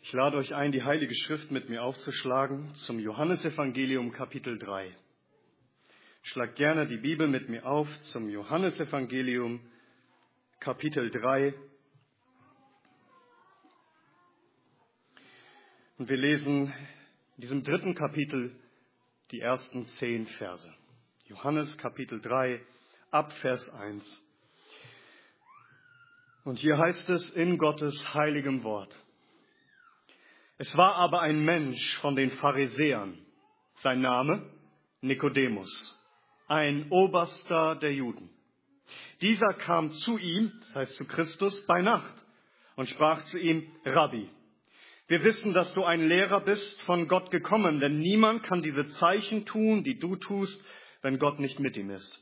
Ich lade euch ein, die Heilige Schrift mit mir aufzuschlagen zum Johannesevangelium Kapitel 3. Schlag gerne die Bibel mit mir auf zum Johannesevangelium Kapitel 3. Und wir lesen in diesem 3. Kapitel die ersten 10 Verse. Johannes Kapitel 3 ab Vers 1. Und hier heißt es in Gottes heiligem Wort: Es war aber ein Mensch von den Pharisäern, sein Name Nikodemus, ein Oberster der Juden. Dieser kam zu ihm, das heißt zu Christus, bei Nacht und sprach zu ihm: Rabbi, wir wissen, dass du ein Lehrer bist, von Gott gekommen, denn niemand kann diese Zeichen tun, die du tust, wenn Gott nicht mit ihm ist.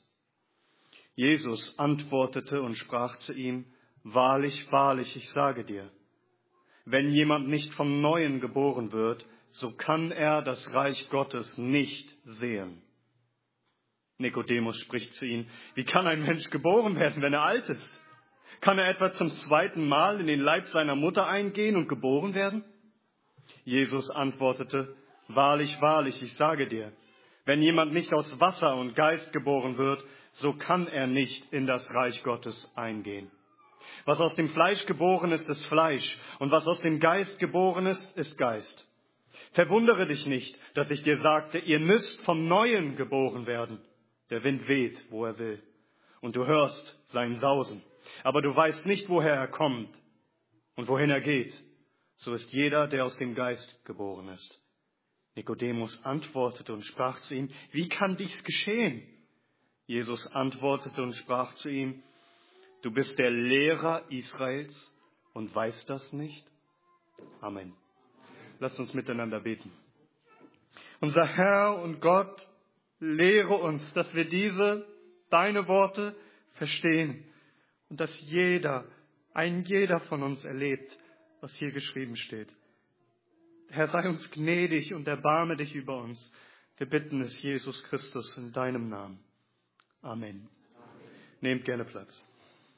Jesus antwortete und sprach zu ihm: Wahrlich, wahrlich, ich sage dir, wenn jemand nicht vom Neuen geboren wird, so kann er das Reich Gottes nicht sehen. Nikodemus spricht zu ihm: Wie kann ein Mensch geboren werden, wenn er alt ist? Kann er etwa zum 2. Mal in den Leib seiner Mutter eingehen und geboren werden? Jesus antwortete: Wahrlich, wahrlich, ich sage dir, wenn jemand nicht aus Wasser und Geist geboren wird, so kann er nicht in das Reich Gottes eingehen. Was aus dem Fleisch geboren ist, ist Fleisch, und was aus dem Geist geboren ist, ist Geist. Verwundere dich nicht, dass ich dir sagte, ihr müsst vom Neuen geboren werden. Der Wind weht, wo er will, und du hörst sein Sausen, aber du weißt nicht, woher er kommt und wohin er geht. So ist jeder, der aus dem Geist geboren ist. Nikodemus antwortete und sprach zu ihm: Wie kann dies geschehen? Jesus antwortete und sprach zu ihm: Du bist der Lehrer Israels und weißt das nicht? Amen. Lasst uns miteinander beten. Unser Herr und Gott, lehre uns, dass wir deine Worte verstehen und dass jeder von uns erlebt, was hier geschrieben steht. Herr, sei uns gnädig und erbarme dich über uns. Wir bitten es, Jesus Christus, in deinem Namen. Amen. Nehmt gerne Platz.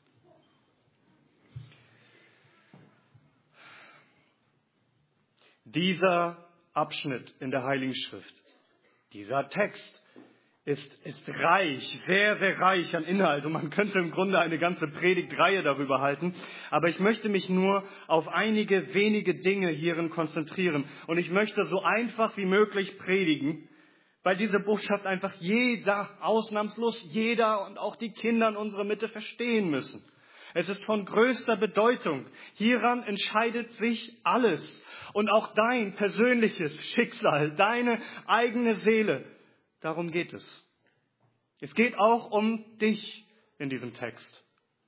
Dieser Abschnitt in der Heiligen Schrift, dieser Text ist reich, sehr, sehr reich an Inhalt. Und man könnte im Grunde eine ganze Predigtreihe darüber halten. Aber ich möchte mich nur auf einige wenige Dinge hierin konzentrieren. Und ich möchte so einfach wie möglich predigen, weil diese Botschaft einfach jeder, ausnahmslos jeder und auch die Kinder in unserer Mitte verstehen müssen. Es ist von größter Bedeutung. Hieran entscheidet sich alles. Und auch dein persönliches Schicksal, deine eigene Seele. Darum geht es. Es geht auch um dich in diesem Text.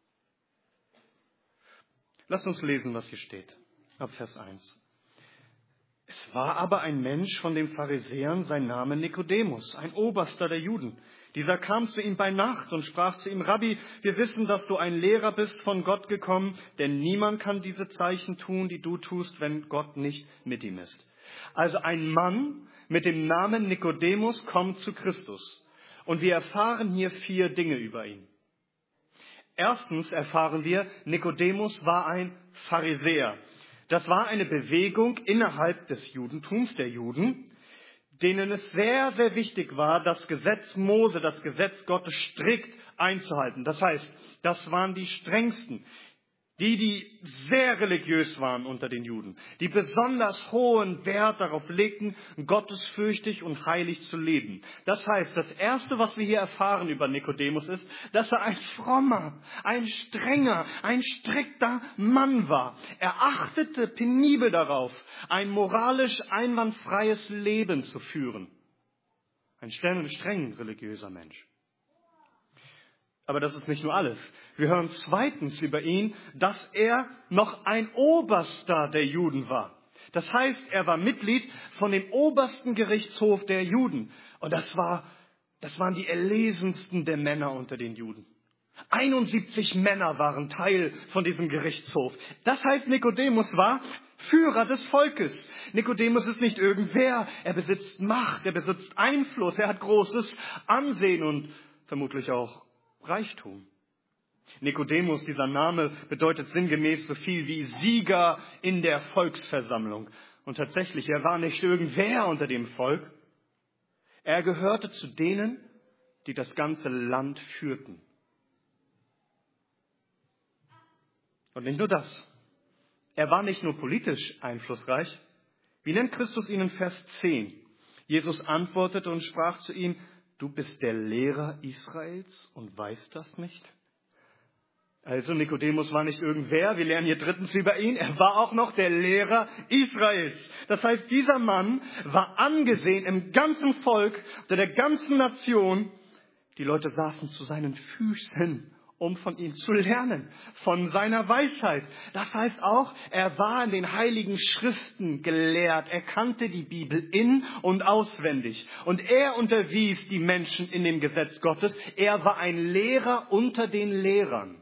Lass uns lesen, was hier steht. Ab Vers 1. Es war aber ein Mensch von den Pharisäern, sein Name Nikodemus, ein Oberster der Juden. Dieser kam zu ihm bei Nacht und sprach zu ihm: Rabbi, wir wissen, dass du ein Lehrer bist, von Gott gekommen, denn niemand kann diese Zeichen tun, die du tust, wenn Gott nicht mit ihm ist. Also ein Mann mit dem Namen Nikodemus kommt zu Christus. Und wir erfahren hier 4 Dinge über ihn. Erstens erfahren wir, Nikodemus war ein Pharisäer. Das war eine Bewegung innerhalb des Judentums, der Juden, denen es sehr, sehr wichtig war, das Gesetz Mose, das Gesetz Gottes strikt einzuhalten. Das heißt, das waren die strengsten, die sehr religiös waren unter den Juden, die besonders hohen Wert darauf legten, gottesfürchtig und heilig zu leben. Das heißt, das Erste, was wir hier erfahren über Nikodemus ist, dass er ein frommer, ein strenger, ein strikter Mann war. Er achtete penibel darauf, ein moralisch einwandfreies Leben zu führen. Ein streng religiöser Mensch. Aber das ist nicht nur alles. Wir hören zweitens über ihn, dass er noch ein Oberster der Juden war. Das heißt, er war Mitglied von dem obersten Gerichtshof der Juden. Und das waren die erlesensten der Männer unter den Juden. 71 Männer waren Teil von diesem Gerichtshof. Das heißt, Nikodemus war Führer des Volkes. Nikodemus ist nicht irgendwer. Er besitzt Macht, er besitzt Einfluss, er hat großes Ansehen und vermutlich auch Reichtum. Nikodemus, dieser Name, bedeutet sinngemäß so viel wie Sieger in der Volksversammlung. Und tatsächlich, er war nicht irgendwer unter dem Volk. Er gehörte zu denen, die das ganze Land führten. Und nicht nur das. Er war nicht nur politisch einflussreich. Wie nennt Christus ihn in Vers 10? Jesus antwortete und sprach zu ihm, du bist der Lehrer Israels und weißt das nicht? Also Nikodemus war nicht irgendwer, wir lernen hier drittens über ihn, er war auch noch der Lehrer Israels. Das heißt, dieser Mann war angesehen im ganzen Volk, der ganzen Nation. Die Leute saßen zu seinen Füßen, um von ihm zu lernen, von seiner Weisheit. Das heißt auch, er war in den heiligen Schriften gelehrt, er kannte die Bibel in- und auswendig. Und er unterwies die Menschen in dem Gesetz Gottes, er war ein Lehrer unter den Lehrern.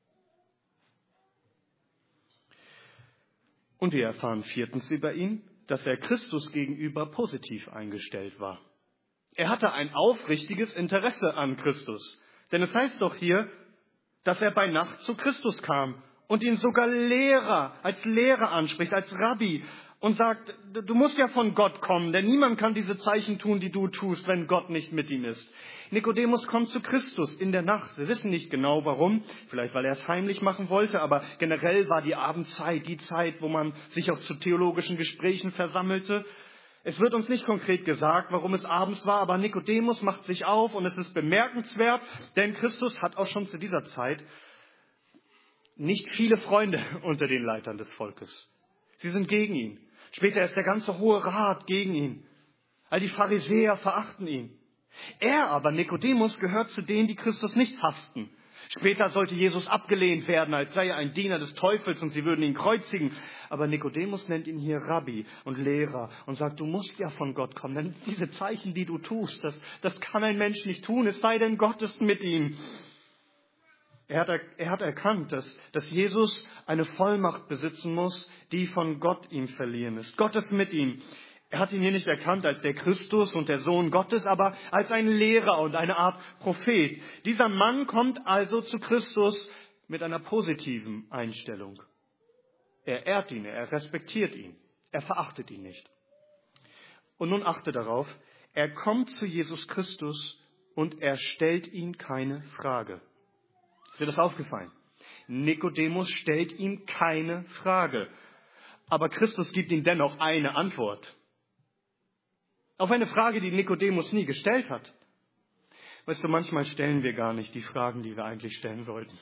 Und wir erfahren viertens über ihn, dass er Christus gegenüber positiv eingestellt war. Er hatte ein aufrichtiges Interesse an Christus. Denn es heißt doch hier, dass er bei Nacht zu Christus kam und ihn sogar als Lehrer anspricht, als Rabbi und sagt, du musst ja von Gott kommen, denn niemand kann diese Zeichen tun, die du tust, wenn Gott nicht mit ihm ist. Nikodemus kommt zu Christus in der Nacht. Wir wissen nicht genau warum, vielleicht weil er es heimlich machen wollte, aber generell war die Abendzeit die Zeit, wo man sich auch zu theologischen Gesprächen versammelte. Es wird uns nicht konkret gesagt, warum es abends war, aber Nikodemus macht sich auf und es ist bemerkenswert, denn Christus hat auch schon zu dieser Zeit nicht viele Freunde unter den Leitern des Volkes. Sie sind gegen ihn. Später ist der ganze Hohe Rat gegen ihn. All die Pharisäer verachten ihn. Er aber, Nikodemus, gehört zu denen, die Christus nicht hassten. Später sollte Jesus abgelehnt werden, als sei er ein Diener des Teufels und sie würden ihn kreuzigen. Aber Nikodemus nennt ihn hier Rabbi und Lehrer und sagt, du musst ja von Gott kommen, denn diese Zeichen, die du tust, das kann ein Mensch nicht tun, es sei denn, Gott ist mit ihm. Er hat erkannt, dass Jesus eine Vollmacht besitzen muss, die von Gott ihm verliehen ist. Gott ist mit ihm. Er hat ihn hier nicht erkannt als der Christus und der Sohn Gottes, aber als ein Lehrer und eine Art Prophet. Dieser Mann kommt also zu Christus mit einer positiven Einstellung. Er ehrt ihn, er respektiert ihn, er verachtet ihn nicht. Und nun achte darauf, er kommt zu Jesus Christus und er stellt ihm keine Frage. Ist dir das aufgefallen? Nikodemus stellt ihm keine Frage. Aber Christus gibt ihm dennoch eine Antwort. Auf eine Frage, die Nikodemus nie gestellt hat. Weißt du, manchmal stellen wir gar nicht die Fragen, die wir eigentlich stellen sollten.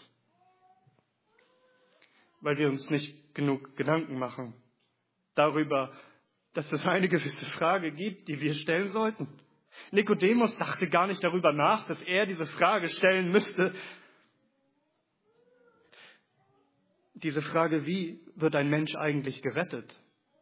Weil wir uns nicht genug Gedanken machen darüber, dass es eine gewisse Frage gibt, die wir stellen sollten. Nikodemus dachte gar nicht darüber nach, dass er diese Frage stellen müsste. Diese Frage, wie wird ein Mensch eigentlich gerettet?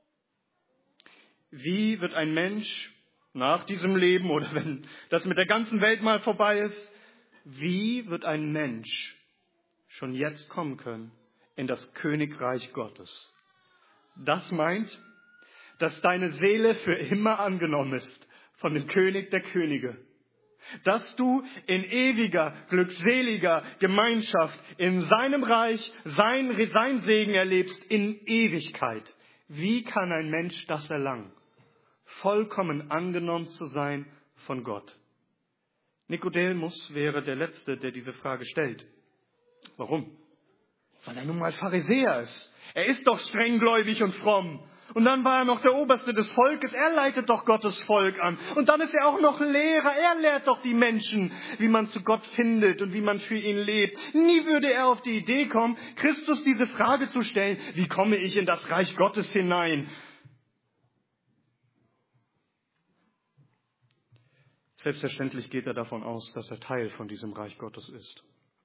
Wie wird ein Mensch nach diesem Leben oder wenn das mit der ganzen Welt mal vorbei ist, wie wird ein Mensch schon jetzt kommen können in das Königreich Gottes? Das meint, dass deine Seele für immer angenommen ist von dem König der Könige. Dass du in ewiger, glückseliger Gemeinschaft in seinem Reich sein Segen erlebst in Ewigkeit. Wie kann ein Mensch das erlangen? Vollkommen angenommen zu sein von Gott. Nikodemus wäre der Letzte, der diese Frage stellt. Warum? Weil er nun mal Pharisäer ist. Er ist doch strenggläubig und fromm. Und dann war er noch der Oberste des Volkes. Er leitet doch Gottes Volk an. Und dann ist er auch noch Lehrer. Er lehrt doch die Menschen, wie man zu Gott findet und wie man für ihn lebt. Nie würde er auf die Idee kommen, Christus diese Frage zu stellen. Wie komme ich in das Reich Gottes hinein? Selbstverständlich geht er davon aus, dass er Teil von diesem Reich Gottes ist.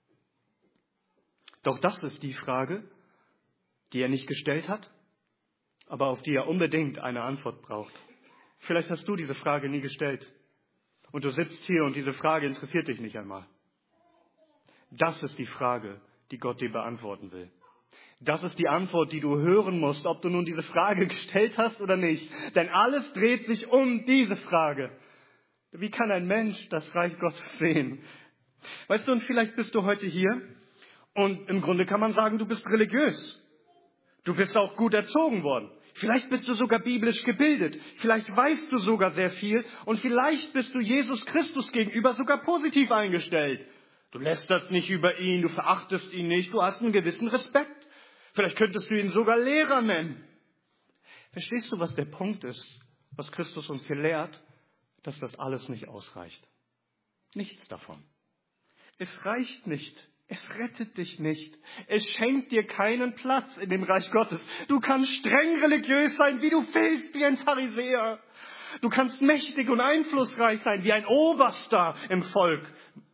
Doch das ist die Frage, die er nicht gestellt hat, aber auf die er unbedingt eine Antwort braucht. Vielleicht hast du diese Frage nie gestellt und du sitzt hier und diese Frage interessiert dich nicht einmal. Das ist die Frage, die Gott dir beantworten will. Das ist die Antwort, die du hören musst, ob du nun diese Frage gestellt hast oder nicht. Denn alles dreht sich um diese Frage. Wie kann ein Mensch das Reich Gottes sehen? Weißt du, und vielleicht bist du heute hier Und im Grunde kann man sagen, du bist religiös. Du bist auch gut erzogen worden. Vielleicht bist du sogar biblisch gebildet. Vielleicht weißt du sogar sehr viel. Und vielleicht bist du Jesus Christus gegenüber sogar positiv eingestellt. Du lästerst nicht über ihn, du verachtest ihn nicht, du hast einen gewissen Respekt. Vielleicht könntest du ihn sogar Lehrer nennen. Verstehst du, was der Punkt ist, was Christus uns hier lehrt? Dass das alles nicht ausreicht. Nichts davon. Es reicht nicht. Es rettet dich nicht. Es schenkt dir keinen Platz in dem Reich Gottes. Du kannst streng religiös sein, wie du willst, wie ein Pharisäer. Du kannst mächtig und einflussreich sein, wie ein Oberster im Volk,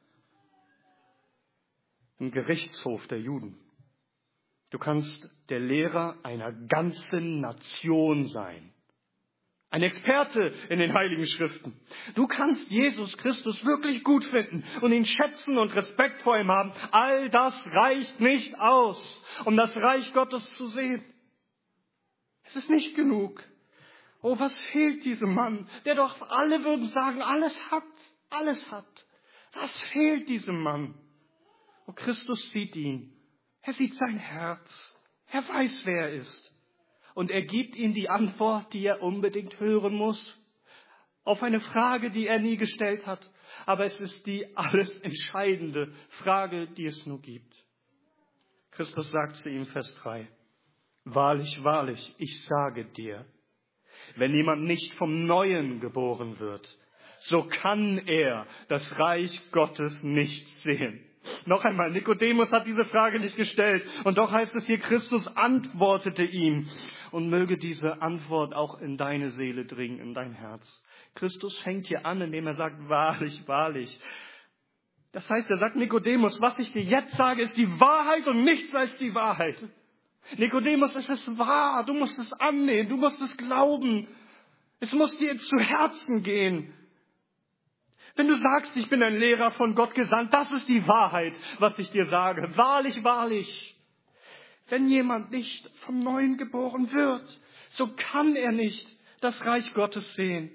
im Gerichtshof der Juden. Du kannst der Lehrer einer ganzen Nation sein. Ein Experte in den Heiligen Schriften. Du kannst Jesus Christus wirklich gut finden und ihn schätzen und Respekt vor ihm haben. All das reicht nicht aus, um das Reich Gottes zu sehen. Es ist nicht genug. Oh, was fehlt diesem Mann, der doch alle würden sagen, alles hat. Was fehlt diesem Mann? Oh, Christus sieht ihn. Er sieht sein Herz. Er weiß, wer er ist. Und er gibt ihm die Antwort, die er unbedingt hören muss, auf eine Frage, die er nie gestellt hat. Aber es ist die alles entscheidende Frage, die es nur gibt. Christus sagt zu ihm, Vers 3, wahrlich, wahrlich, ich sage dir, wenn jemand nicht vom Neuen geboren wird, so kann er das Reich Gottes nicht sehen. Noch einmal, Nikodemus hat diese Frage nicht gestellt. Und doch heißt es hier, Christus antwortete ihm. Und möge diese Antwort auch in deine Seele dringen, in dein Herz. Christus fängt hier an, indem er sagt, wahrlich, wahrlich. Das heißt, er sagt, Nikodemus, was ich dir jetzt sage, ist die Wahrheit und nichts als die Wahrheit. Nikodemus, es ist wahr. Du musst es annehmen, du musst es glauben. Es muss dir zu Herzen gehen. Wenn du sagst, ich bin ein Lehrer von Gott gesandt, das ist die Wahrheit, was ich dir sage. Wahrlich, wahrlich. Wenn jemand nicht vom Neuen geboren wird, so kann er nicht das Reich Gottes sehen.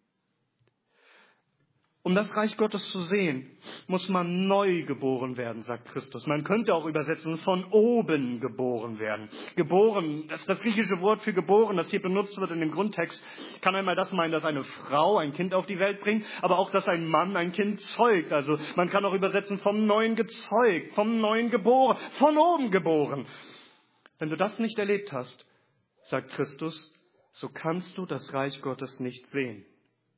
Um das Reich Gottes zu sehen, muss man neu geboren werden, sagt Christus. Man könnte auch übersetzen, von oben geboren werden. Geboren, das ist das griechische Wort für geboren, das hier benutzt wird in dem Grundtext, kann einmal das meinen, dass eine Frau ein Kind auf die Welt bringt, aber auch, dass ein Mann ein Kind zeugt. Also man kann auch übersetzen, vom Neuen gezeugt, vom Neuen geboren, von oben geboren. Wenn du das nicht erlebt hast, sagt Christus, so kannst du das Reich Gottes nicht sehen.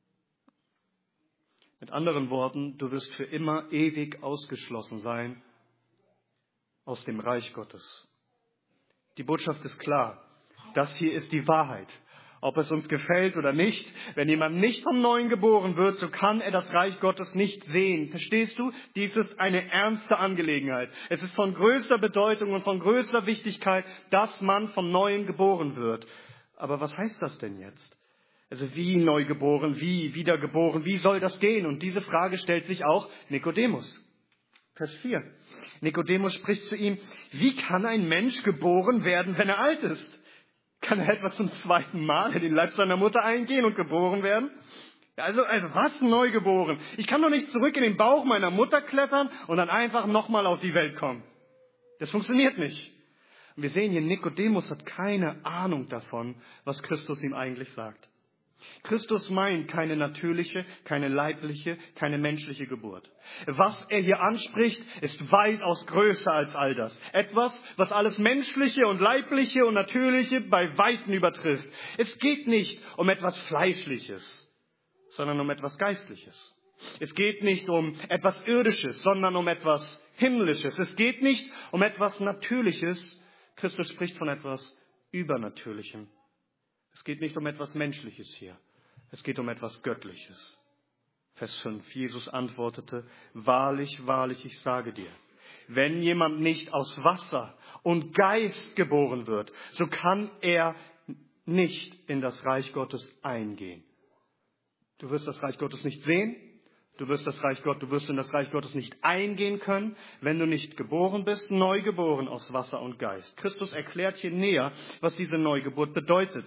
Mit anderen Worten, du wirst für immer ewig ausgeschlossen sein aus dem Reich Gottes. Die Botschaft ist klar. Das hier ist die Wahrheit. Ob es uns gefällt oder nicht, wenn jemand nicht vom Neuen geboren wird, so kann er das Reich Gottes nicht sehen. Verstehst du? Dies ist eine ernste Angelegenheit. Es ist von größter Bedeutung und von größter Wichtigkeit, dass man vom Neuen geboren wird. Aber was heißt das denn jetzt? Also wie neugeboren, wie wiedergeboren, wie soll das gehen? Und diese Frage stellt sich auch Nikodemus. Vers 4. Nikodemus spricht zu ihm, wie kann ein Mensch geboren werden, wenn er alt ist? Kann er etwa zum zweiten Mal in den Leib seiner Mutter eingehen und geboren werden? Also was neugeboren? Ich kann doch nicht zurück in den Bauch meiner Mutter klettern und dann einfach nochmal auf die Welt kommen. Das funktioniert nicht. Und wir sehen hier, Nikodemus hat keine Ahnung davon, was Christus ihm eigentlich sagt. Christus meint keine natürliche, keine leibliche, keine menschliche Geburt. Was er hier anspricht, ist weitaus größer als all das. Etwas, was alles Menschliche und Leibliche und Natürliche bei Weitem übertrifft. Es geht nicht um etwas Fleischliches, sondern um etwas Geistliches. Es geht nicht um etwas Irdisches, sondern um etwas Himmlisches. Es geht nicht um etwas Natürliches. Christus spricht von etwas Übernatürlichem. Es geht nicht um etwas Menschliches hier. Es geht um etwas Göttliches. Vers 5. Jesus antwortete, wahrlich, wahrlich, ich sage dir, wenn jemand nicht aus Wasser und Geist geboren wird, so kann er nicht in das Reich Gottes eingehen. Du wirst das Reich Gottes nicht sehen. Du wirst in das Reich Gottes nicht eingehen können, wenn du nicht geboren bist, neugeboren aus Wasser und Geist. Christus erklärt hier näher, was diese Neugeburt bedeutet.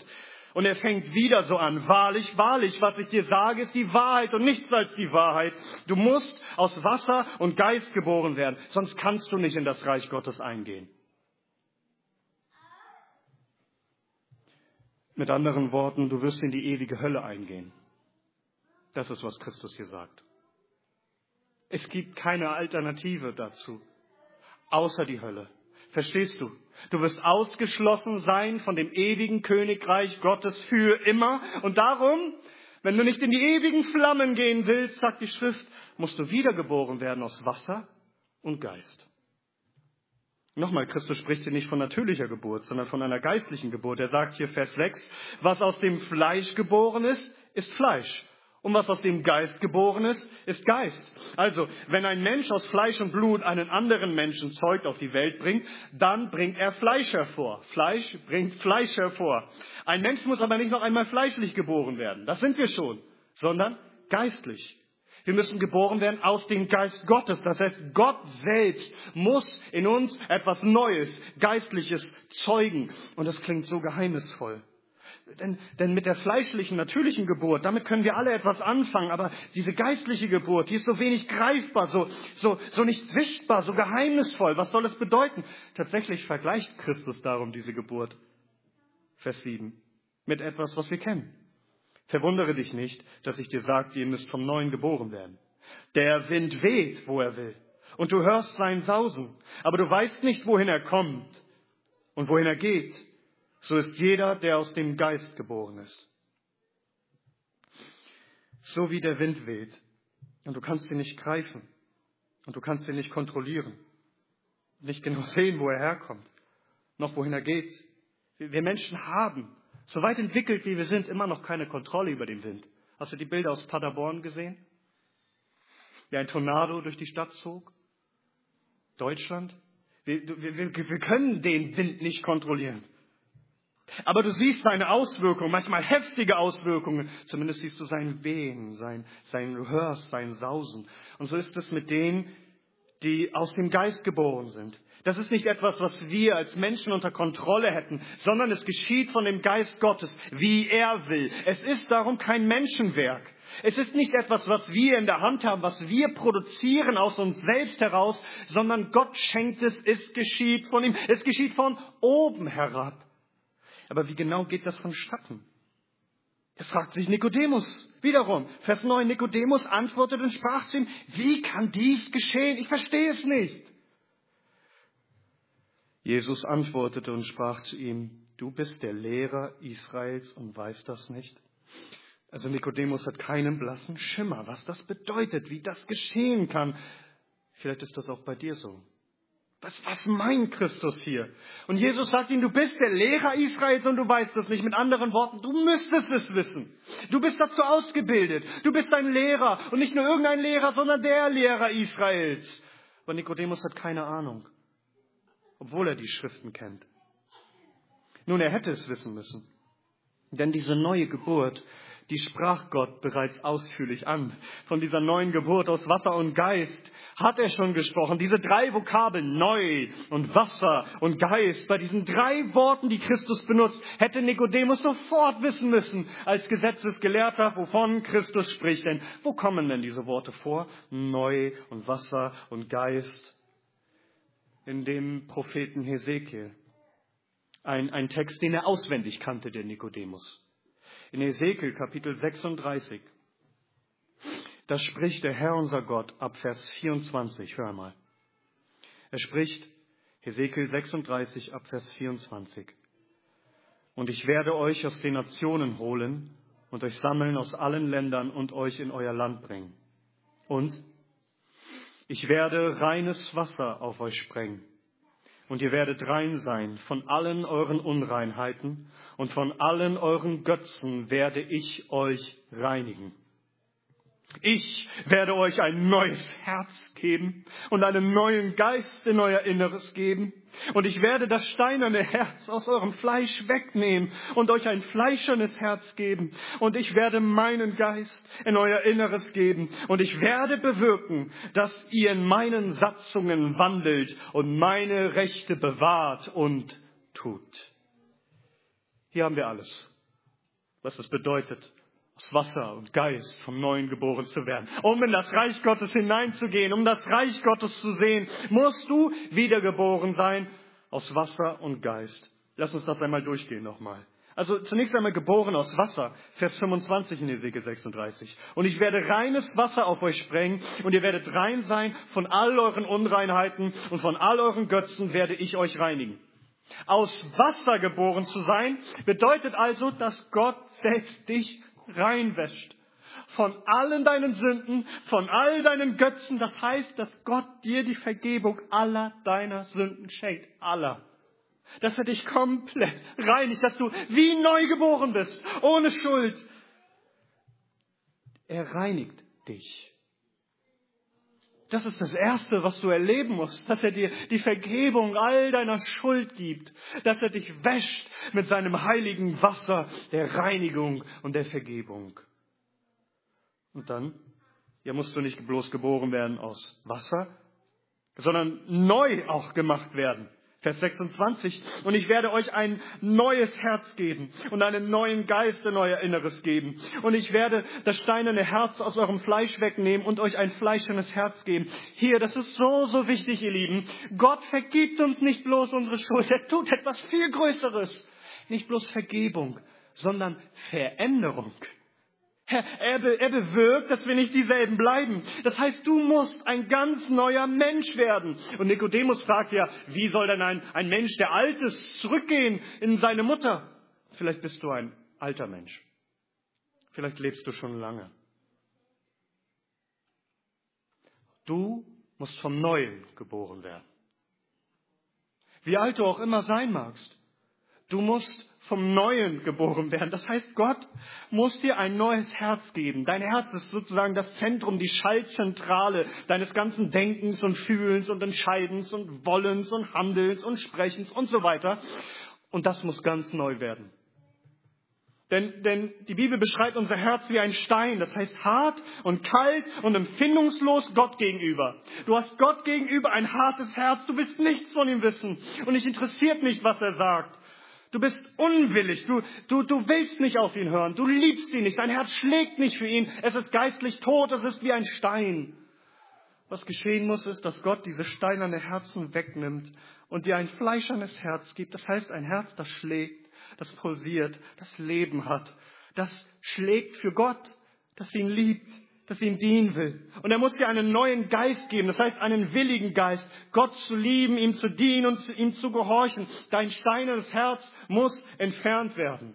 Und er fängt wieder so an. Wahrlich, wahrlich, was ich dir sage, ist die Wahrheit und nichts als die Wahrheit. Du musst aus Wasser und Geist geboren werden, sonst kannst du nicht in das Reich Gottes eingehen. Mit anderen Worten, du wirst in die ewige Hölle eingehen. Das ist, was Christus hier sagt. Es gibt keine Alternative dazu, außer die Hölle. Verstehst du? Du wirst ausgeschlossen sein von dem ewigen Königreich Gottes für immer. Und darum, wenn du nicht in die ewigen Flammen gehen willst, sagt die Schrift, musst du wiedergeboren werden aus Wasser und Geist. Nochmal, Christus spricht hier nicht von natürlicher Geburt, sondern von einer geistlichen Geburt. Er sagt hier Vers 6, was aus dem Fleisch geboren ist, ist Fleisch. Und was aus dem Geist geboren ist, ist Geist. Also, wenn ein Mensch aus Fleisch und Blut einen anderen Menschen zeugt, auf die Welt bringt, dann bringt er Fleisch hervor. Fleisch bringt Fleisch hervor. Ein Mensch muss aber nicht noch einmal fleischlich geboren werden. Das sind wir schon. Sondern geistlich. Wir müssen geboren werden aus dem Geist Gottes. Das heißt, Gott selbst muss in uns etwas Neues, Geistliches zeugen. Und das klingt so geheimnisvoll. Denn mit der fleischlichen, natürlichen Geburt, damit können wir alle etwas anfangen. Aber diese geistliche Geburt, die ist so wenig greifbar, so nicht sichtbar, so geheimnisvoll. Was soll es bedeuten? Tatsächlich vergleicht Christus darum diese Geburt, Vers 7, mit etwas, was wir kennen. Verwundere dich nicht, dass ich dir sage, ihr müsst vom Neuen geboren werden. Der Wind weht, wo er will. Und du hörst sein Sausen. Aber du weißt nicht, wohin er kommt und wohin er geht. So ist jeder, der aus dem Geist geboren ist. So wie der Wind weht. Und du kannst ihn nicht greifen. Und du kannst ihn nicht kontrollieren. Nicht genau sehen, wo er herkommt. Noch wohin er geht. Wir Menschen haben, so weit entwickelt wie wir sind, immer noch keine Kontrolle über den Wind. Hast du die Bilder aus Paderborn gesehen? Wie ein Tornado durch die Stadt zog? Deutschland? Wir können den Wind nicht kontrollieren. Aber du siehst seine Auswirkungen, manchmal heftige Auswirkungen. Zumindest siehst du sein Wehen, du hörst sein Sausen. Und so ist es mit denen, die aus dem Geist geboren sind. Das ist nicht etwas, was wir als Menschen unter Kontrolle hätten, sondern es geschieht von dem Geist Gottes, wie er will. Es ist darum kein Menschenwerk. Es ist nicht etwas, was wir in der Hand haben, was wir produzieren aus uns selbst heraus, sondern Gott schenkt es geschieht von ihm. Es geschieht von oben herab. Aber wie genau geht das vonstatten? Das fragt sich Nikodemus. Wiederum, Vers 9, Nikodemus antwortete und sprach zu ihm, wie kann dies geschehen? Ich verstehe es nicht. Jesus antwortete und sprach zu ihm, du bist der Lehrer Israels und weißt das nicht? Also Nikodemus hat keinen blassen Schimmer, was das bedeutet, wie das geschehen kann. Vielleicht ist das auch bei dir so. Was meint Christus hier? Und Jesus sagt ihm, du bist der Lehrer Israels und du weißt es nicht. Mit anderen Worten, du müsstest es wissen. Du bist dazu ausgebildet. Du bist ein Lehrer und nicht nur irgendein Lehrer, sondern der Lehrer Israels. Aber Nikodemus hat keine Ahnung, obwohl er die Schriften kennt. Nun, er hätte es wissen müssen. Denn diese neue Geburt, die sprach Gott bereits ausführlich an. Von dieser neuen Geburt aus Wasser und Geist hat er schon gesprochen. Diese 3 Vokabeln, neu und Wasser und Geist, bei diesen 3 Worten, die Christus benutzt, hätte Nikodemus sofort wissen müssen, als Gesetzesgelehrter, wovon Christus spricht. Denn wo kommen denn diese Worte vor? Neu und Wasser und Geist. In dem Propheten Hesekiel. Ein Text, den er auswendig kannte, der Nikodemus. In Hesekiel Kapitel 36, da spricht der Herr unser Gott ab Vers 24, hör mal. Er spricht, Hesekiel 36 ab Vers 24. Und ich werde euch aus den Nationen holen und euch sammeln aus allen Ländern und euch in euer Land bringen. Und ich werde reines Wasser auf euch sprengen. Und ihr werdet rein sein von allen euren Unreinheiten und von allen euren Götzen werde ich euch reinigen. Ich werde euch ein neues Herz geben und einen neuen Geist in euer Inneres geben. Und ich werde das steinerne Herz aus eurem Fleisch wegnehmen und euch ein fleischernes Herz geben. Und ich werde meinen Geist in euer Inneres geben. Und ich werde bewirken, dass ihr in meinen Satzungen wandelt und meine Rechte bewahrt und tut. Hier haben wir alles. was es bedeutet, aus Wasser und Geist vom Neuen geboren zu werden. Um in das Reich Gottes hineinzugehen, um das Reich Gottes zu sehen, musst du wiedergeboren sein aus Wasser und Geist. Lass uns das einmal durchgehen nochmal. Also zunächst einmal geboren aus Wasser, Vers 25 in Hesekiel 36. Und ich werde reines Wasser auf euch sprengen und ihr werdet rein sein von all euren Unreinheiten und von all euren Götzen werde ich euch reinigen. Aus Wasser geboren zu sein, bedeutet also, dass Gott selbst dich reinwäscht. Von allen deinen Sünden, von all deinen Götzen. Das heißt, dass Gott dir die Vergebung aller deiner Sünden schenkt. Aller. Dass er dich komplett reinigt, dass du wie neu geboren bist, ohne Schuld. Er reinigt dich. Das ist das Erste, was du erleben musst, dass er dir die Vergebung all deiner Schuld gibt, dass er dich wäscht mit seinem heiligen Wasser der Reinigung und der Vergebung. Und dann, ja, musst du nicht bloß geboren werden aus Wasser, sondern neu auch gemacht werden. Vers 26. Und ich werde euch ein neues Herz geben und einen neuen Geist in euer Inneres geben. Und ich werde das steinerne Herz aus eurem Fleisch wegnehmen und euch ein fleischernes Herz geben. Hier, das ist so, so wichtig, ihr Lieben. Gott vergibt uns nicht bloß unsere Schuld. Er tut etwas viel Größeres. Nicht bloß Vergebung, sondern Veränderung. Er bewirkt, dass wir nicht dieselben bleiben. Das heißt, du musst ein ganz neuer Mensch werden. Und Nikodemus fragt ja, wie soll denn ein Mensch, der alt ist, zurückgehen in seine Mutter? Vielleicht bist du ein alter Mensch. Vielleicht lebst du schon lange. Du musst vom Neuen geboren werden. Wie alt du auch immer sein magst. Du musst vom Neuen geboren werden. Das heißt, Gott muss dir ein neues Herz geben. Dein Herz ist sozusagen das Zentrum, die Schaltzentrale deines ganzen Denkens und Fühlens und Entscheidens und Wollens und Handelns und Sprechens und so weiter. Und das muss ganz neu werden. Denn die Bibel beschreibt unser Herz wie ein Stein. Das heißt hart und kalt und empfindungslos Gott gegenüber. Du hast Gott gegenüber ein hartes Herz. Du willst nichts von ihm wissen. Und dich interessiert nicht, was er sagt. Du bist unwillig, du willst nicht auf ihn hören, du liebst ihn nicht, dein Herz schlägt nicht für ihn, es ist geistlich tot, es ist wie ein Stein. Was geschehen muss, ist, dass Gott diese steinerne Herzen wegnimmt und dir ein fleischernes Herz gibt. Das heißt, ein Herz, das schlägt, das pulsiert, das Leben hat, das schlägt für Gott, das ihn liebt, das ihm dienen will. Und er muss dir einen neuen Geist geben, das heißt einen willigen Geist, Gott zu lieben, ihm zu dienen und ihm zu gehorchen. Dein steinernes Herz muss entfernt werden.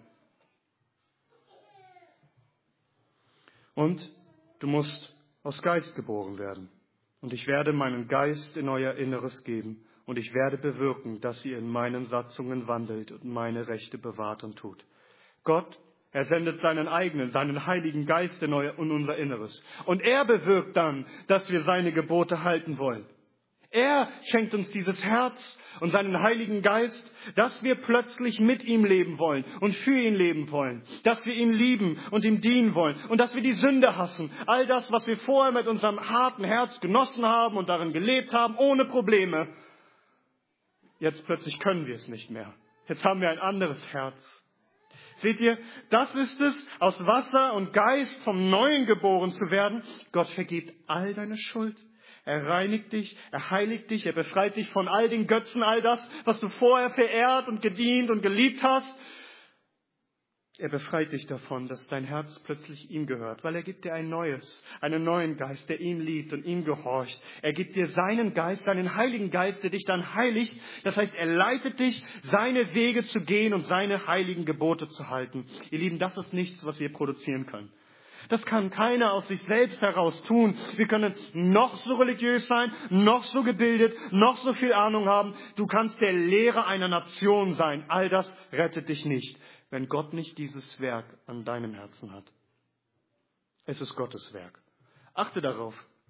Und du musst aus Geist geboren werden. Und ich werde meinen Geist in euer Inneres geben. Und ich werde bewirken, dass ihr in meinen Satzungen wandelt und meine Rechte bewahrt und tut. Gott, er sendet seinen eigenen, seinen Heiligen Geist in unser Inneres. Und er bewirkt dann, dass wir seine Gebote halten wollen. Er schenkt uns dieses Herz und seinen Heiligen Geist, dass wir plötzlich mit ihm leben wollen und für ihn leben wollen. Dass wir ihn lieben und ihm dienen wollen. Und dass wir die Sünde hassen. All das, was wir vorher mit unserem harten Herz genossen haben und darin gelebt haben, ohne Probleme. Jetzt plötzlich können wir es nicht mehr. Jetzt haben wir ein anderes Herz. Seht ihr, das ist es, aus Wasser und Geist vom Neuen geboren zu werden. Gott vergibt all deine Schuld. Er reinigt dich, er heiligt dich, er befreit dich von all den Götzen, all das, was du vorher verehrt und gedient und geliebt hast. Er befreit dich davon, dass dein Herz plötzlich ihm gehört, weil er gibt dir einen neuen Geist, der ihn liebt und ihm gehorcht. Er gibt dir seinen Geist, seinen Heiligen Geist, der dich dann heiligt. Das heißt, er leitet dich, seine Wege zu gehen und seine heiligen Gebote zu halten. Ihr Lieben, das ist nichts, was wir produzieren können. Das kann keiner aus sich selbst heraus tun. Wir können noch so religiös sein, noch so gebildet, noch so viel Ahnung haben. Du kannst der Lehrer einer Nation sein. All das rettet dich nicht, wenn Gott nicht dieses Werk an deinem Herzen hat. Es ist Gottes Werk. Achte darauf.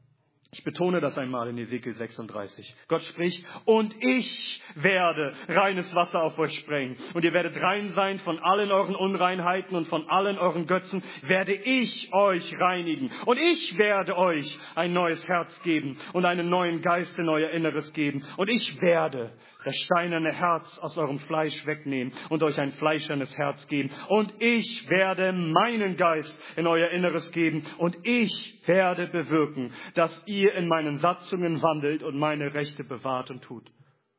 Ich betone das einmal in Ezekiel 36. Gott spricht, und ich werde reines Wasser auf euch sprengen. Und ihr werdet rein sein von allen euren Unreinheiten und von allen euren Götzen werde ich euch reinigen. Und ich werde euch ein neues Herz geben und einen neuen Geist in euer Inneres geben. Und ich werde das steinerne Herz aus eurem Fleisch wegnehmen und euch ein fleischernes Herz geben. Und ich werde meinen Geist in euer Inneres geben. Und ich werde bewirken, dass ihr in meinen Satzungen wandelt und meine Rechte bewahrt und tut.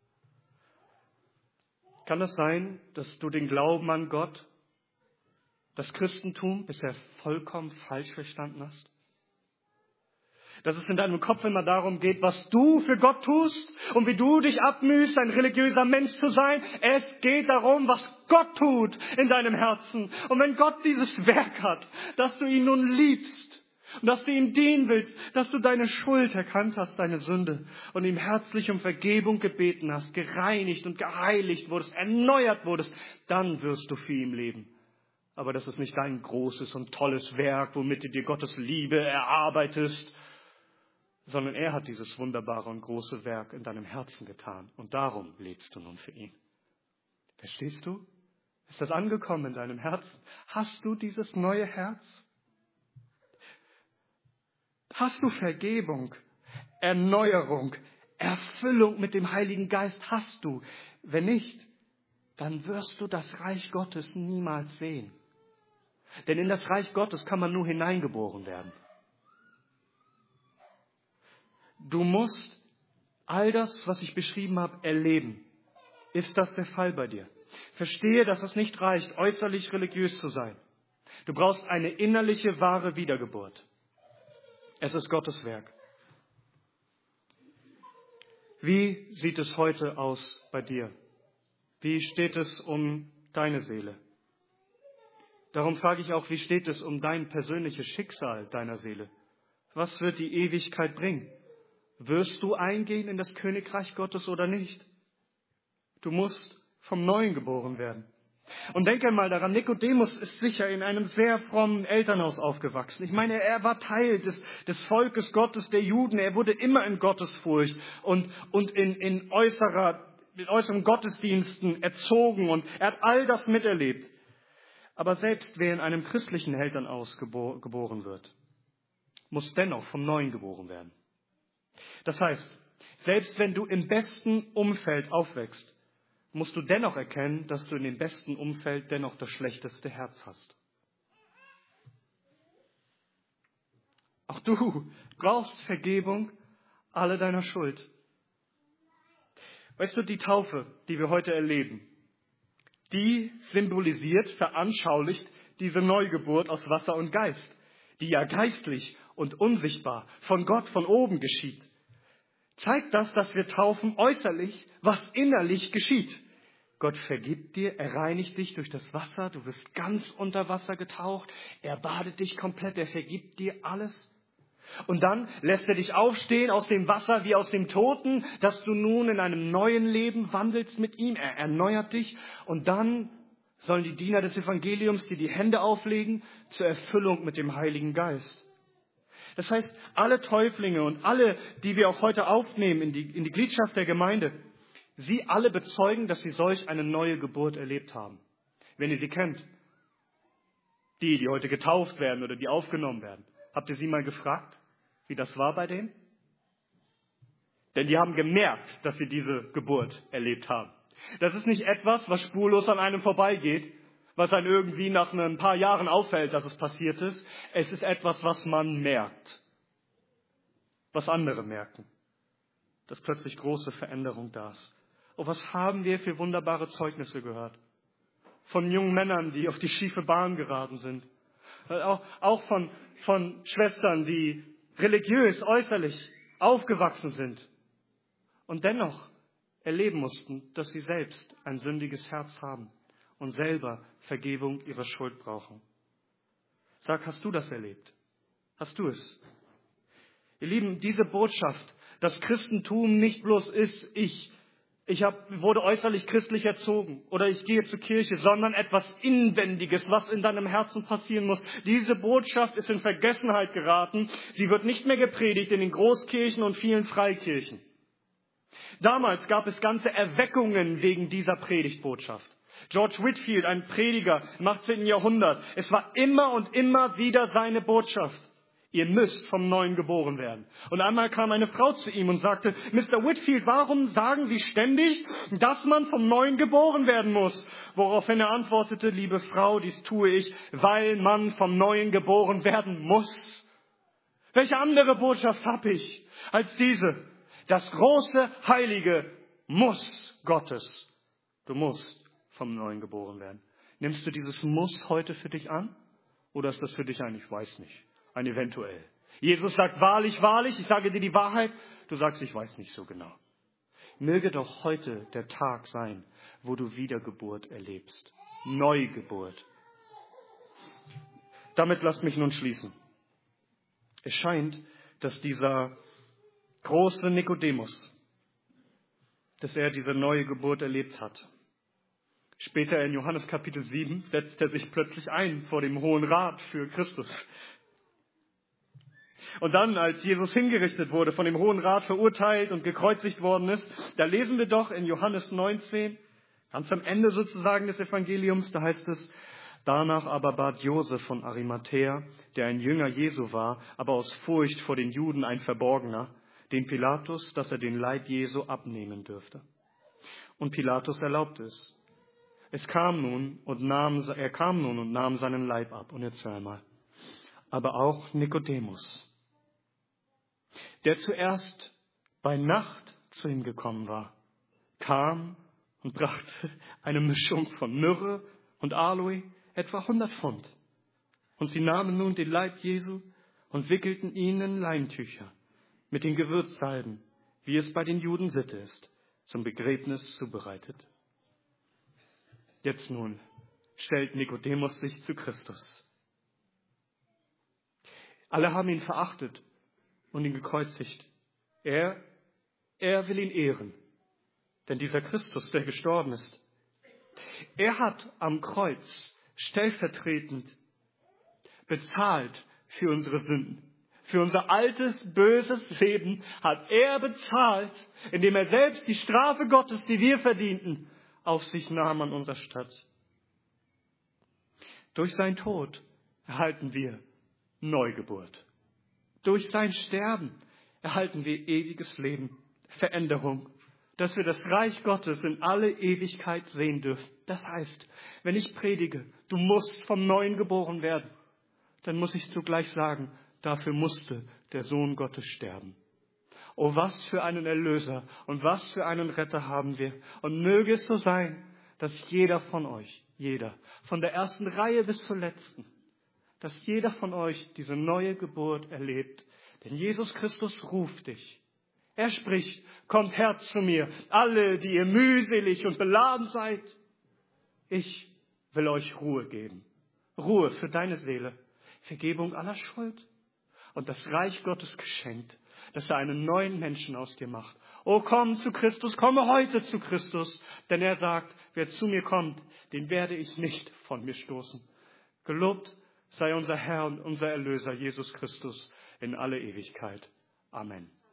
Kann es sein, dass du den Glauben an Gott, das Christentum bisher vollkommen falsch verstanden hast? Dass es in deinem Kopf immer darum geht, was du für Gott tust und wie du dich abmühst, ein religiöser Mensch zu sein. Es geht darum, was Gott tut in deinem Herzen. Und wenn Gott dieses Werk hat, dass du ihn nun liebst und dass du ihm dienen willst, dass du deine Schuld erkannt hast, deine Sünde, und ihm herzlich um Vergebung gebeten hast, gereinigt und geheiligt wurdest, erneuert wurdest, dann wirst du für ihn leben. Aber das ist nicht dein großes und tolles Werk, womit du dir Gottes Liebe erarbeitest, sondern er hat dieses wunderbare und große Werk in deinem Herzen getan. Und darum lebst du nun für ihn. Verstehst du? Ist das angekommen in deinem Herzen? Hast du dieses neue Herz? Hast du Vergebung, Erneuerung, Erfüllung mit dem Heiligen Geist? Hast du? Wenn nicht, dann wirst du das Reich Gottes niemals sehen. Denn in das Reich Gottes kann man nur hineingeboren werden. Du musst all das, was ich beschrieben habe, erleben. Ist das der Fall bei dir? Verstehe, dass es nicht reicht, äußerlich religiös zu sein. Du brauchst eine innerliche, wahre Wiedergeburt. Es ist Gottes Werk. Wie sieht es heute aus bei dir? Wie steht es um deine Seele? Darum frage ich auch, wie steht es um dein persönliches Schicksal deiner Seele? Was wird die Ewigkeit bringen? Wirst du eingehen in das Königreich Gottes oder nicht? Du musst vom Neuen geboren werden. Und denke mal daran, Nikodemus ist sicher in einem sehr frommen Elternhaus aufgewachsen. Ich meine, er war Teil des Volkes Gottes, der Juden. Er wurde immer in Gottesfurcht und in äußeren Gottesdiensten erzogen. Und er hat all das miterlebt. Aber selbst wer in einem christlichen Elternhaus geboren wird, muss dennoch vom Neuen geboren werden. Das heißt, selbst wenn du im besten Umfeld aufwächst, musst du dennoch erkennen, dass du in dem besten Umfeld dennoch das schlechteste Herz hast. Auch du brauchst Vergebung aller deiner Schuld. Weißt du, die Taufe, die wir heute erleben, die symbolisiert, veranschaulicht diese Neugeburt aus Wasser und Geist, die ja geistlich und unsichtbar von Gott von oben geschieht. Zeigt das, dass wir taufen äußerlich, was innerlich geschieht. Gott vergibt dir, er reinigt dich durch das Wasser, du wirst ganz unter Wasser getaucht, er badet dich komplett, er vergibt dir alles. Und dann lässt er dich aufstehen aus dem Wasser wie aus dem Toten, dass du nun in einem neuen Leben wandelst mit ihm, er erneuert dich. Und dann sollen die Diener des Evangeliums dir die Hände auflegen zur Erfüllung mit dem Heiligen Geist. Das heißt, alle Täuflinge und alle, die wir auch heute aufnehmen in die Gliederschaft der Gemeinde, sie alle bezeugen, dass sie solch eine neue Geburt erlebt haben. Wenn ihr sie kennt, die heute getauft werden oder die aufgenommen werden, habt ihr sie mal gefragt, wie das war bei denen? Denn die haben gemerkt, dass sie diese Geburt erlebt haben. Das ist nicht etwas, was spurlos an einem vorbeigeht, was einem irgendwie nach ein paar Jahren auffällt, dass es passiert ist. Es ist etwas, was man merkt. Was andere merken. Dass plötzlich große Veränderung da ist. Und was haben wir für wunderbare Zeugnisse gehört? Von jungen Männern, die auf die schiefe Bahn geraten sind. Auch von Schwestern, die religiös, äußerlich aufgewachsen sind. Und dennoch erleben mussten, dass sie selbst ein sündiges Herz haben. Und selber Vergebung ihrer Schuld brauchen. Sag, hast du das erlebt? Hast du es? Ihr Lieben, diese Botschaft, dass Christentum nicht bloß ist, ich wurde äußerlich christlich erzogen oder ich gehe zur Kirche, sondern etwas Inwendiges, was in deinem Herzen passieren muss. Diese Botschaft ist in Vergessenheit geraten. Sie wird nicht mehr gepredigt in den Großkirchen und vielen Freikirchen. Damals gab es ganze Erweckungen wegen dieser Predigtbotschaft. George Whitefield, ein Prediger im 18. Jahrhundert, es war immer und immer wieder seine Botschaft. Ihr müsst vom Neuen geboren werden. Und einmal kam eine Frau zu ihm und sagte, Mr. Whitefield, warum sagen Sie ständig, dass man vom Neuen geboren werden muss? Woraufhin er antwortete, liebe Frau, dies tue ich, weil man vom Neuen geboren werden muss. Welche andere Botschaft habe ich als diese? Das große, heilige Muss Gottes. Du musst vom Neuen geboren werden. Nimmst du dieses Muss heute für dich an? Oder ist das für dich ein, ich weiß nicht, ein eventuell? Jesus sagt, wahrlich, wahrlich, ich sage dir die Wahrheit. Du sagst, ich weiß nicht so genau. Möge doch heute der Tag sein, wo du Wiedergeburt erlebst. Neugeburt. Damit lasst mich nun schließen. Es scheint, dass dieser große Nikodemus, dass er diese neue Geburt erlebt hat. Später in Johannes Kapitel 7 setzt er sich plötzlich ein vor dem Hohen Rat für Christus. Und dann, als Jesus hingerichtet wurde, von dem Hohen Rat verurteilt und gekreuzigt worden ist, da lesen wir doch in Johannes 19, ganz am Ende sozusagen des Evangeliums, da heißt es, danach aber bat Josef von Arimathäa, der ein Jünger Jesu war, aber aus Furcht vor den Juden ein Verborgener, den Pilatus, dass er den Leib Jesu abnehmen dürfte. Und Pilatus erlaubte es. Er kam nun und nahm seinen Leib ab. Und jetzt hör einmal. Aber auch Nikodemus, der zuerst bei Nacht zu ihm gekommen war, kam und brachte eine Mischung von Myrrhe und Aloe, etwa 100 Pfund. Und sie nahmen nun den Leib Jesu und wickelten ihn in Leintücher mit den Gewürzsalben, wie es bei den Juden Sitte ist, zum Begräbnis zubereitet. Jetzt nun stellt Nikodemus sich zu Christus. Alle haben ihn verachtet und ihn gekreuzigt. Er will ihn ehren. Denn dieser Christus, der gestorben ist, er hat am Kreuz stellvertretend bezahlt für unsere Sünden. Für unser altes, böses Leben hat er bezahlt, indem er selbst die Strafe Gottes, die wir verdienten, auf sich nahm an unserer Stadt. Durch sein Tod erhalten wir Neugeburt. Durch sein Sterben erhalten wir ewiges Leben, Veränderung, dass wir das Reich Gottes in alle Ewigkeit sehen dürfen. Das heißt, wenn ich predige, du musst vom Neuen geboren werden, dann muss ich zugleich sagen, dafür musste der Sohn Gottes sterben. Oh, was für einen Erlöser und was für einen Retter haben wir. Und möge es so sein, dass jeder von euch, von der ersten Reihe bis zur letzten, dass jeder von euch diese neue Geburt erlebt. Denn Jesus Christus ruft dich. Er spricht, kommt her zu mir, alle, die ihr mühselig und beladen seid. Ich will euch Ruhe geben. Ruhe für deine Seele, Vergebung aller Schuld und das Reich Gottes geschenkt, dass er einen neuen Menschen aus dir macht. Oh, komm zu Christus, komme heute zu Christus, denn er sagt, wer zu mir kommt, den werde ich nicht von mir stoßen. Gelobt sei unser Herr und unser Erlöser Jesus Christus in alle Ewigkeit. Amen.